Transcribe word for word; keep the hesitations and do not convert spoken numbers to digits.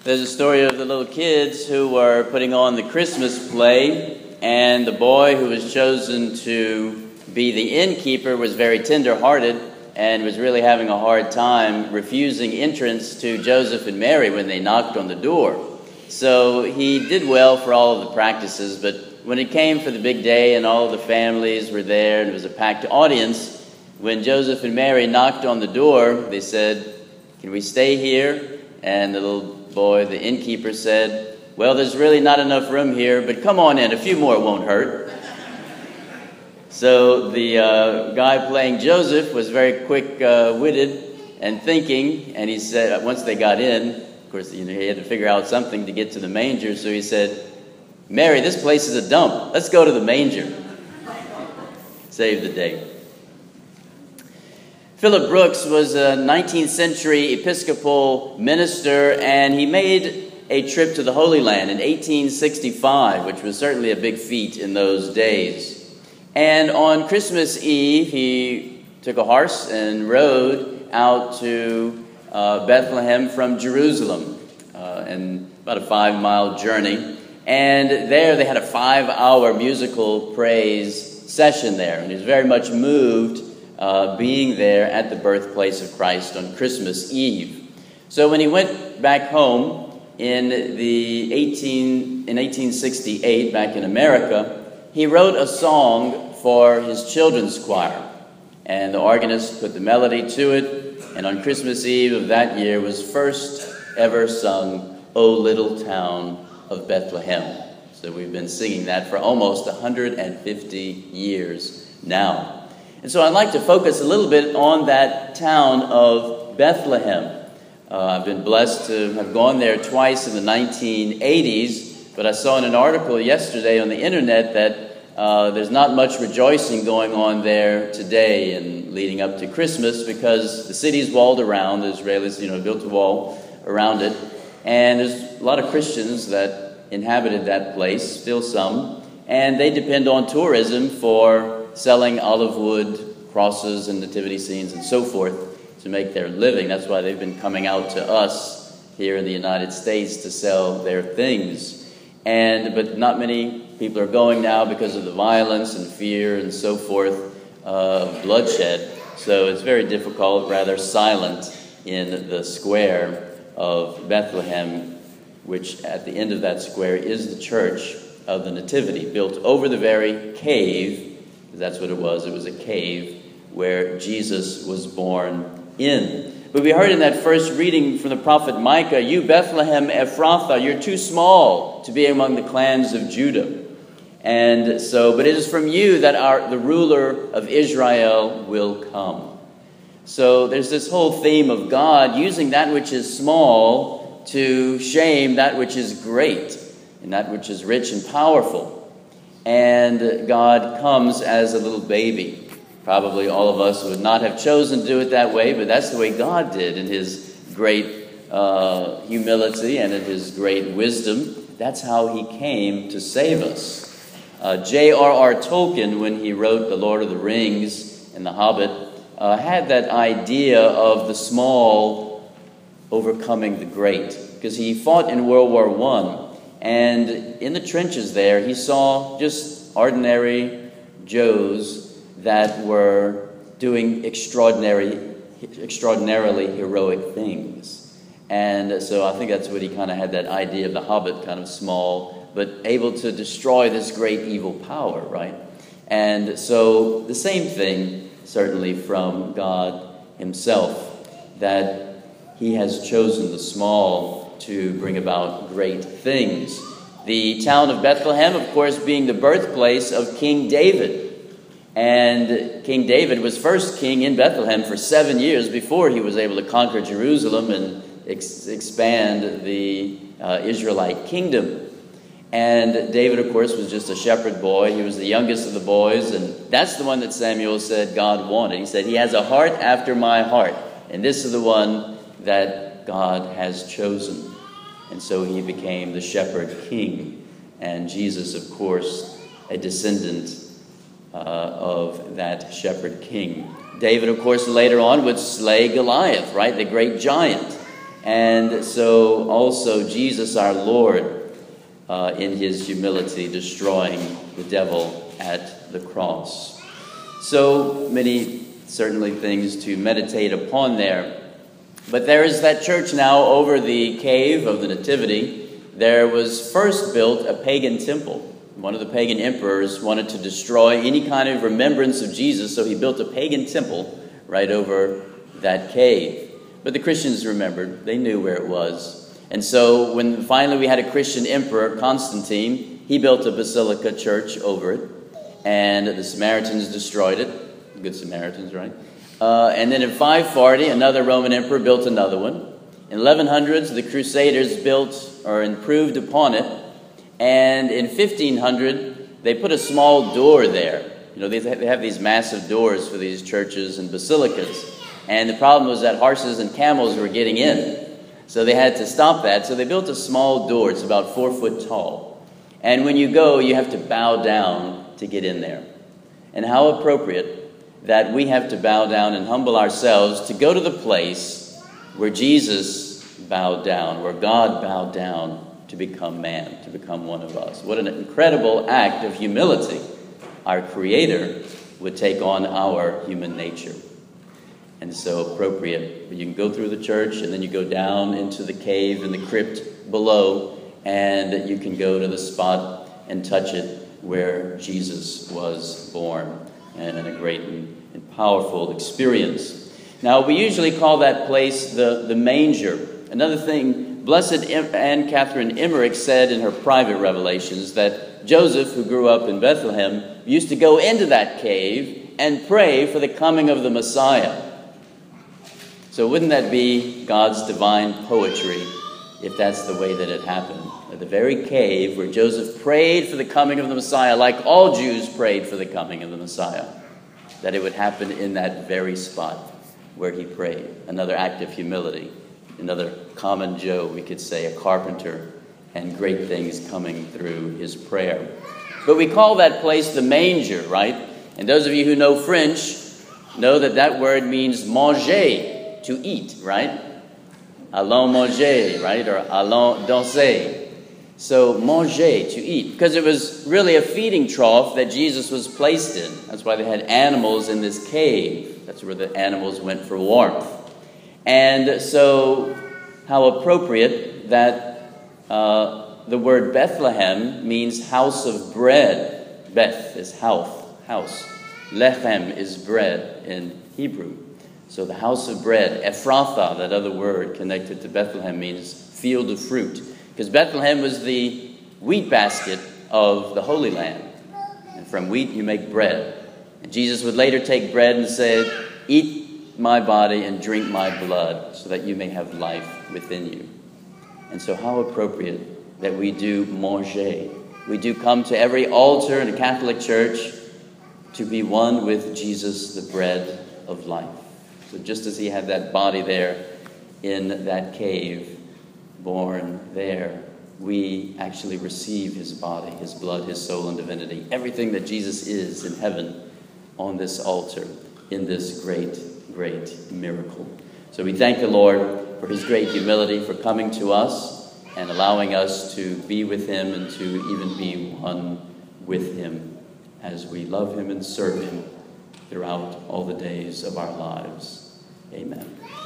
There's a story of the little kids who were putting on the Christmas play, and the boy who was chosen to be the innkeeper was very tender-hearted and was really having a hard time refusing entrance to Joseph and Mary when they knocked on the door. So he did well for all of the practices, but when it came for the big day and all of the families were there and it was a packed audience, when Joseph and Mary knocked on the door, they said, "Can we stay here?" And the little boy, the innkeeper, said, "Well, there's really not enough room here, but come on in. A few more won't hurt." So the uh, guy playing Joseph was very quick-witted uh, and thinking, and he said, once they got in, of course, you know, he had to figure out something to get to the manger, so he said, "Mary, this place is a dump. Let's go to the manger." Save the day. Philip Brooks was a nineteenth century Episcopal minister, and he made a trip to the Holy Land in eighteen sixty-five, which was certainly a big feat in those days. And on Christmas Eve, he took a horse and rode out to uh, Bethlehem from Jerusalem, uh, and about a five-mile journey. And there they had a five-hour musical praise session there, and he was very much moved Uh, being there at the birthplace of Christ on Christmas Eve. So when he went back home in the eighteen in eighteen sixty-eight, back in America, he wrote a song for his children's choir, and the organist put the melody to it. And on Christmas Eve of that year was first ever sung, "O Little Town of Bethlehem." So we've been singing that for almost one hundred fifty years now. And so I'd like to focus a little bit on that town of Bethlehem. Uh, I've been blessed to have gone there twice in the nineteen eighties, but I saw in an article yesterday on the internet that uh, there's not much rejoicing going on there today and leading up to Christmas because the city's walled around. The Israelis, you know, built a wall around it. And there's a lot of Christians that inhabited that place, still some, and they depend on tourism for selling olive wood crosses and nativity scenes and so forth to make their living. That's why they've been coming out to us here in the United States to sell their things. And but not many people are going now because of the violence and fear and so forth of uh, bloodshed. So it's very difficult, rather silent in the square of Bethlehem, which at the end of that square is the Church of the Nativity, built over the very cave. That's what it was. It was a cave where Jesus was born in. But we heard in that first reading from the prophet Micah, "You, Bethlehem Ephrathah, you're too small to be among the clans of Judah. And so, but it is from you that our, the ruler of Israel will come." So there's this whole theme of God using that which is small to shame that which is great and that which is rich and powerful. And God comes as a little baby. Probably all of us would not have chosen to do it that way, but that's the way God did in his great uh, humility and in his great wisdom. That's how he came to save us. Uh, J R R Tolkien, when he wrote The Lord of the Rings and The Hobbit, uh, had that idea of the small overcoming the great, because he fought in World War One. And in the trenches there, he saw just ordinary Joes that were doing extraordinary, extraordinarily heroic things. And so I think that's what he kind of had that idea of the Hobbit, kind of small, but able to destroy this great evil power, right? And so the same thing, certainly from God himself, that he has chosen the small to bring about great things. The town of Bethlehem, of course, being the birthplace of King David. And King David was first king in Bethlehem for seven years before he was able to conquer Jerusalem and ex- expand the uh, Israelite kingdom. And David, of course, was just a shepherd boy. He was the youngest of the boys, and that's the one that Samuel said God wanted. He said, "He has a heart after my heart, and this is the one that God has chosen." And so he became the shepherd king. And Jesus, of course, a descendant uh, of that shepherd king. David, of course, later on would slay Goliath, right? The great giant. And so also Jesus our Lord, uh, in his humility, destroying the devil at the cross. So many, certainly, things to meditate upon there. But there is that church now over the cave of the Nativity. There was first built a pagan temple. One of the pagan emperors wanted to destroy any kind of remembrance of Jesus, so he built a pagan temple right over that cave. But the Christians remembered. They knew where it was. And so when finally we had a Christian emperor, Constantine, he built a basilica church over it. And the Samaritans destroyed it. Good Samaritans, right? Uh, and then in five forty, another Roman emperor built another one. In eleven hundreds, the Crusaders built or improved upon it. And in fifteen hundred, they put a small door there. You know, they have these massive doors for these churches and basilicas. And the problem was that horses and camels were getting in. So they had to stop that. So they built a small door. It's about four foot tall. And when you go, you have to bow down to get in there. And how appropriate that we have to bow down and humble ourselves to go to the place where Jesus bowed down, where God bowed down to become man, to become one of us. What an incredible act of humility. Our Creator would take on our human nature. And so appropriate. You can go through the church, and then you go down into the cave and the crypt below, and you can go to the spot and touch it where Jesus was born. And a great and, and powerful experience. Now, we usually call that place the, the manger. Another thing, Blessed Anne Catherine Emmerich said in her private revelations that Joseph, who grew up in Bethlehem, used to go into that cave and pray for the coming of the Messiah. So wouldn't that be God's divine poetry if that's the way that it happened? At the very cave where Joseph prayed for the coming of the Messiah, like all Jews prayed for the coming of the Messiah, that it would happen in that very spot where he prayed. Another act of humility. Another common Joe, we could say, a carpenter, and great things coming through his prayer. But we call that place the manger, right? And those of you who know French know that that word means manger, to eat, right? Allons manger, right? Or allons danser. So manger, to eat, because it was really a feeding trough that Jesus was placed in. That's why they had animals in this cave. That's where the animals went for warmth. And so how appropriate that uh, the word Bethlehem means house of bread. Beth is house, house. Lechem is bread in Hebrew. So the house of bread. Ephrathah, that other word connected to Bethlehem, means field of fruit. Because Bethlehem was the wheat basket of the Holy Land. And from wheat you make bread. And Jesus would later take bread and say, eat my body and drink my blood so that you may have life within you. And so how appropriate that we do manger. We do come to every altar in a Catholic church to be one with Jesus, the bread of life. So just as he had that body there in that cave, born there, we actually receive his body, his blood, his soul, and divinity. Everything that Jesus is in heaven on this altar in this great, great miracle. So we thank the Lord for his great humility, for coming to us and allowing us to be with him and to even be one with him as we love him and serve him throughout all the days of our lives. Amen.